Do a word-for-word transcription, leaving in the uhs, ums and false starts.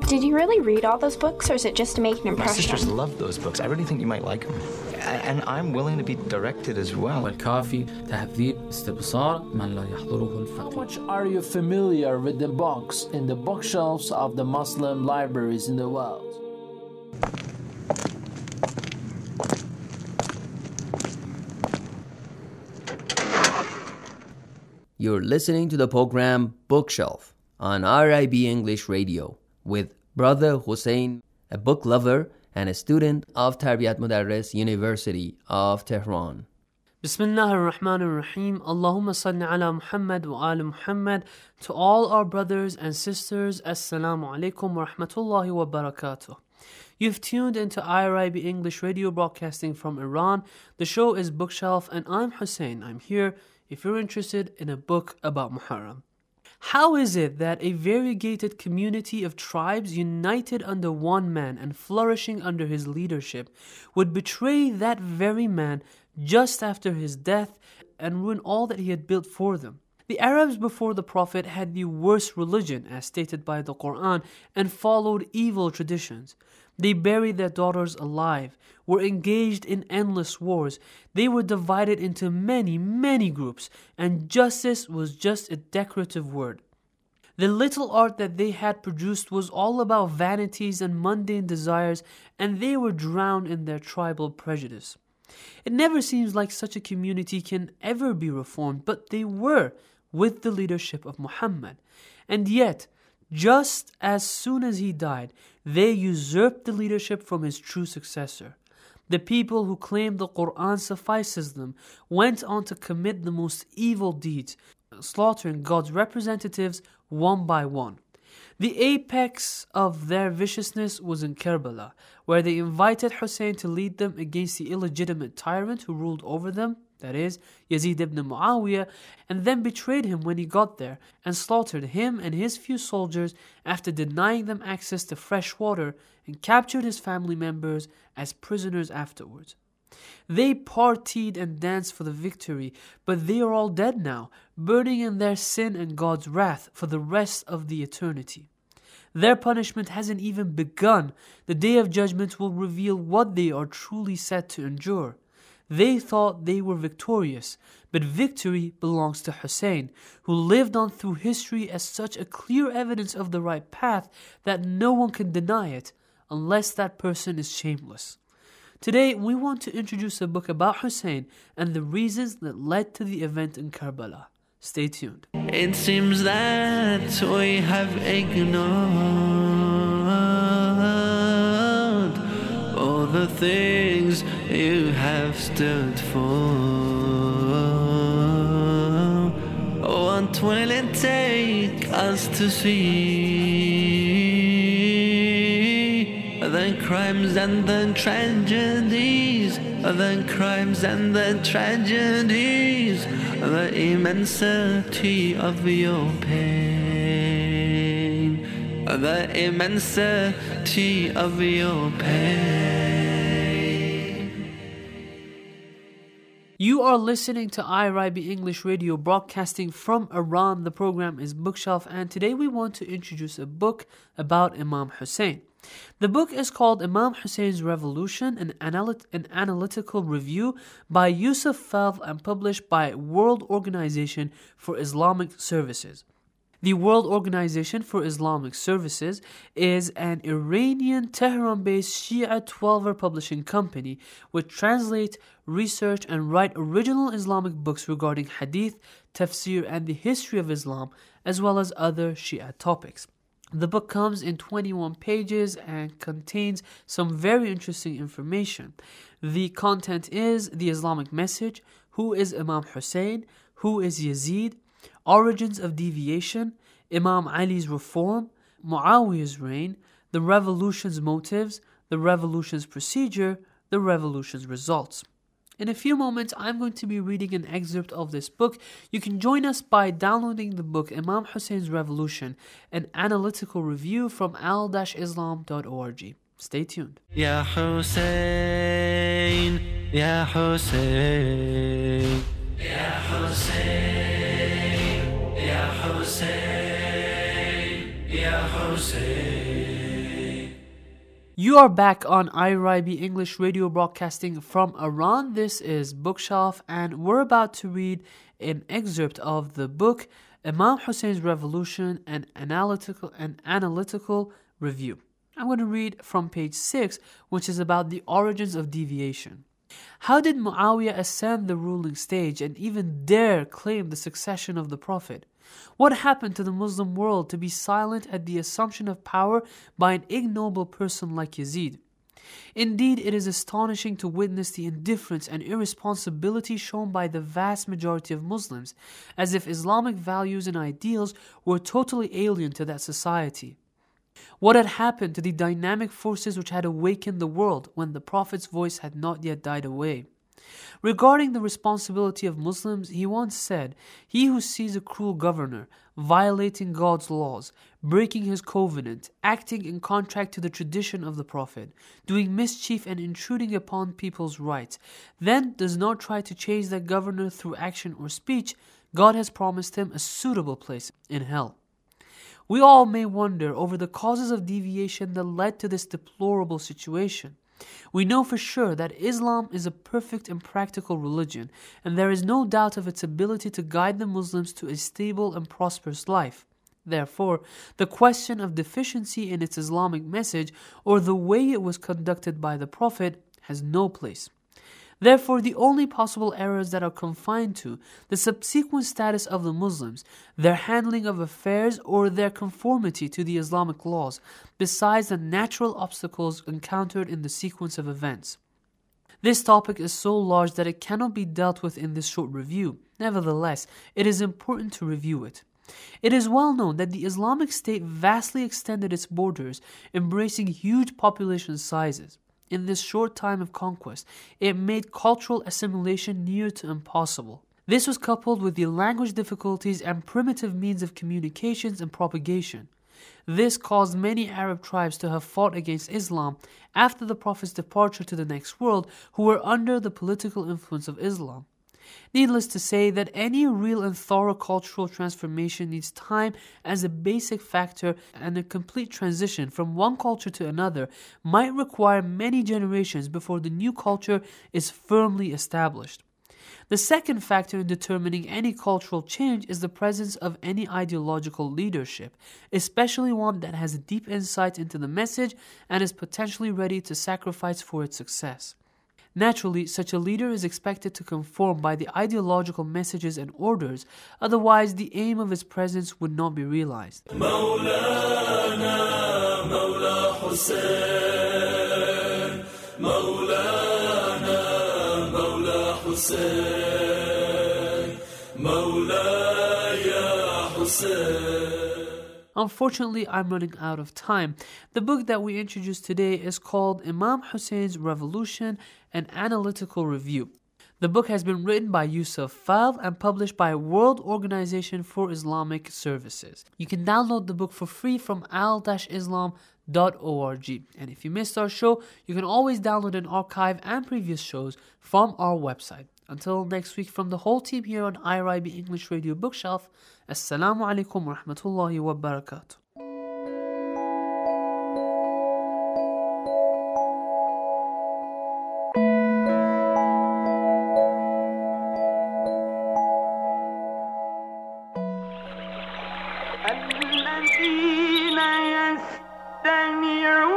Did you really read all those books, or is it just to make an impression? My sisters love those books. I really think you might like them. And I'm willing to be directed as well. والكافي تهذيب استبصار من لا يحضره How الفقيه. much are you familiar with the books in the bookshelves of the Muslim libraries in the world? You're listening to the program Bookshelf on R I B English Radio with Brother Hussein, a book lover and a student of Tarbiyat Mudarris University of Tehran. Bismillah ar-Rahman ar-Rahim. Allahumma salli ala Muhammad wa ala Muhammad. To all our brothers and sisters, Assalamu alaikum wa rahmatullahi wa barakatuh. You've tuned into I R I B English Radio broadcasting from Iran. The show is Bookshelf and I'm Hussein. I'm here if you're interested in a book about Muharram. How is it that a variegated community of tribes united under one man and flourishing under his leadership would betray that very man just after his death and ruin all that he had built for them? The Arabs before the Prophet had the worst religion, as stated by the Quran, and followed evil traditions. They buried their daughters alive, were engaged in endless wars. They were divided into many, many groups, and justice was just a decorative word. The little art that they had produced was all about vanities and mundane desires, and they were drowned in their tribal prejudice. It never seems like such a community can ever be reformed, but they were, with the leadership of Muhammad. And yet, just as soon as he died, they usurped the leadership from his true successor. The people who claimed the Quran suffices them went on to commit the most evil deeds, slaughtering God's representatives one by one. The apex of their viciousness was in Karbala, where they invited Hussein to lead them against the illegitimate tyrant who ruled over them, that is, Yazid ibn Muawiyah, and then betrayed him when he got there and slaughtered him and his few soldiers after denying them access to fresh water and captured his family members as prisoners afterwards. They partied and danced for the victory, but they are all dead now, burning in their sin and God's wrath for the rest of the eternity. Their punishment hasn't even begun. The Day of Judgment will reveal what they are truly set to endure. They thought they were victorious, but victory belongs to Hussein, who lived on through history as such a clear evidence of the right path that no one can deny it, unless that person is shameless. Today, we want to introduce a book about Hussein and the reasons that led to the event in Karbala. Stay tuned. It seems that we have ignored all the things you have stood for. What will it take us to see the crimes and the tragedies, the crimes and the tragedies, the immensity of your pain, the immensity of your pain. You are listening to I R I B English Radio broadcasting from Iran. The program is Bookshelf, and today we want to introduce a book about Imam Hussein. The book is called Imam Hussein's Revolution, an, analyt- an analytical review by Yusuf Feld and published by World Organization for Islamic Services. The World Organization for Islamic Services is an Iranian Tehran-based Shia Twelver publishing company which translates, research, and write original Islamic books regarding hadith, tafsir, and the history of Islam, as well as other Shia topics. The book comes in twenty-one pages and contains some very interesting information. The content is the Islamic message, who is Imam Hussein, who is Yazid, origins of deviation, Imam Ali's reform, Muawiyah's reign, the revolution's motives, the revolution's procedure, the revolution's results. In a few moments, I'm going to be reading an excerpt of this book. You can join us by downloading the book Imam Hussein's Revolution, an analytical review from al dash islam dot org. Stay tuned. Ya Hussein, Ya Hussein, Ya Hussein, Ya Hussein, Ya Hussein. You are back on I R I B English Radio, broadcasting from Iran. This is Bookshelf, and we're about to read an excerpt of the book Imam Hussein's Revolution, an analytical and analytical review. I'm going to read from page six, which is about the origins of deviation. How did Muawiyah ascend the ruling stage and even dare claim the succession of the Prophet? What happened to the Muslim world to be silent at the assumption of power by an ignoble person like Yazid? Indeed, it is astonishing to witness the indifference and irresponsibility shown by the vast majority of Muslims, as if Islamic values and ideals were totally alien to that society. What had happened to the dynamic forces which had awakened the world when the Prophet's voice had not yet died away? Regarding the responsibility of Muslims, he once said, "He who sees a cruel governor, violating God's laws, breaking his covenant, acting in contract to the tradition of the Prophet, doing mischief and intruding upon people's rights, then does not try to change that governor through action or speech, God has promised him a suitable place in hell." We all may wonder over the causes of deviation that led to this deplorable situation. We know for sure that Islam is a perfect and practical religion, and there is no doubt of its ability to guide the Muslims to a stable and prosperous life. Therefore, the question of deficiency in its Islamic message or the way it was conducted by the Prophet has no place. Therefore, the only possible errors that are confined to the subsequent status of the Muslims, their handling of affairs, or their conformity to the Islamic laws, besides the natural obstacles encountered in the sequence of events. This topic is so large that it cannot be dealt with in this short review. Nevertheless, it is important to review it. It is well known that the Islamic State vastly extended its borders, embracing huge population sizes. In this short time of conquest, it made cultural assimilation near to impossible. This was coupled with the language difficulties and primitive means of communications and propagation. This caused many Arab tribes to have fought against Islam after the Prophet's departure to the next world, who were under the political influence of Islam. Needless to say that any real and thorough cultural transformation needs time as a basic factor, and a complete transition from one culture to another might require many generations before the new culture is firmly established. The second factor in determining any cultural change is the presence of any ideological leadership, especially one that has deep insight into the message and is potentially ready to sacrifice for its success. Naturally, such a leader is expected to conform by the ideological messages and orders, otherwise the aim of his presence would not be realized. Mawlana, Mawla Hussein, Mawlana, Mawla Hussein, Mawla ya Hussein. Unfortunately, I'm running out of time. The book that we introduced today is called Imam Hussein's Revolution, an Analytical Review. The book has been written by Yusuf Fadl and published by World Organization for Islamic Services. You can download the book for free from al dash islam dot org. And if you missed our show, you can always download an archive and previous shows from our website. Until next week, from the whole team here on I R I B English Radio Bookshelf, Assalamu alaikum wa rahmatullahi wa barakatuh. الذين يستمعون